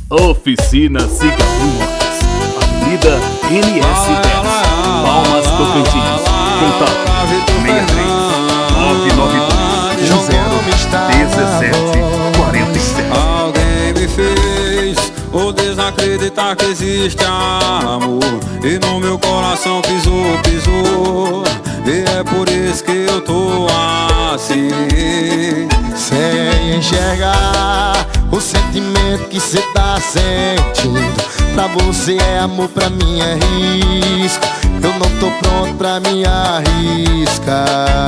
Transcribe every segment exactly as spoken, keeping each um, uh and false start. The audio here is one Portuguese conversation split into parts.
Oficina Cigarrinhos, Avenida N S dez, Palmas, Tocantins. Contato seis três nove nove dois um zero um sete quatro sete. Alguém me fez ou desacreditar que existe amor, e no meu coração pisou, pisou. E é por isso que eu tô assim, sem enxergar o sentimento que cê tá sentindo. Pra você é amor, pra mim é risco. Eu não tô pronto pra me arriscar.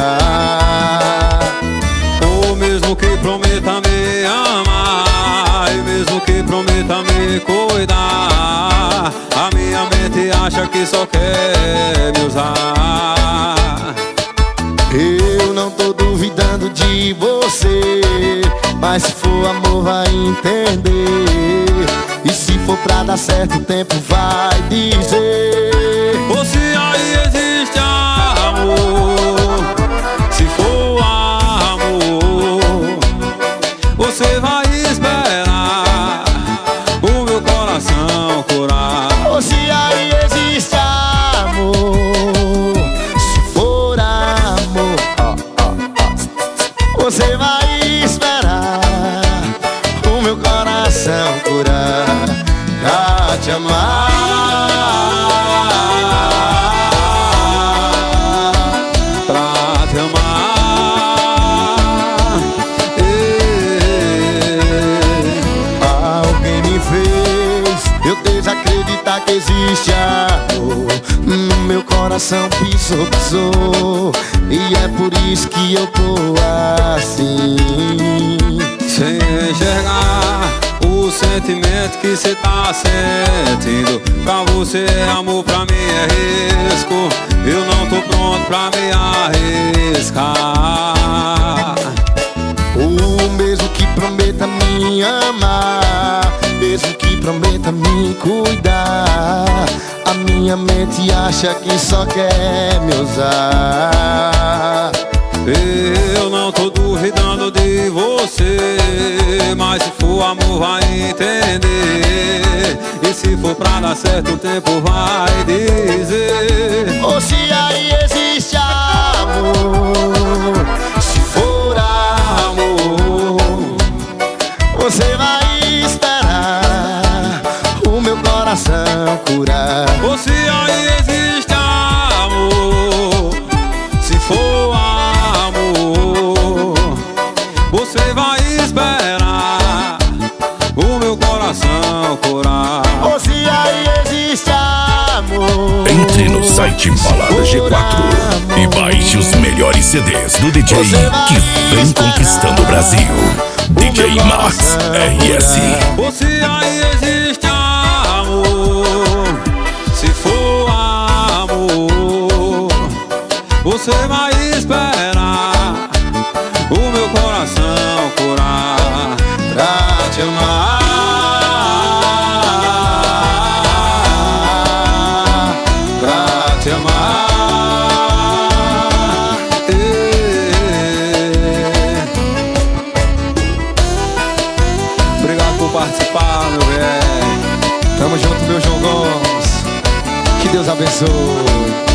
Ou mesmo que prometa me amar, e mesmo que prometa me cuidar, a minha mente acha que só quer me usar. Eu não tô duvidando de você, mas se for amor vai entender. E se for pra dar certo o tempo vai dizer. Ou se aí existe amor, se for amor, você vai esperar o meu coração curar. Ou se aí existe amor, se for amor, você vai esperar o meu coração curar. Pra te amar, pra te amar. Alguém me fez eu desacreditar que existe amor. No meu coração pisou, pisou. E é por isso que eu tô assim, sem enxergar o sentimento que cê tá sentindo. Pra você é amor, pra mim é risco. Eu não tô pronto pra me arriscar. o mesmo que prometa me amar, mesmo que prometa me cuidar, a minha mente acha que só quer me usar. Eu não tô duvidando de você, mas se for amor vai entender. E se for pra dar certo o tempo vai dizer. Ou se aí existe amor, se for amor, você vai esperar o meu coração curar. Ou se aí existe amor, se for amor, você vai esperar o meu coração curar. Ou se aí existe amor, entre no site Balada G quatro e baixe os melhores C Ds do D J que vem conquistando o Brasil. D J Max R S. Ou se aí existe amor, se for amor, você vai esperar o meu coração curar. pra te amar, pra te amar. Obrigado por participar, meu velho. Tamo junto, meu João Gomes. Que Deus abençoe.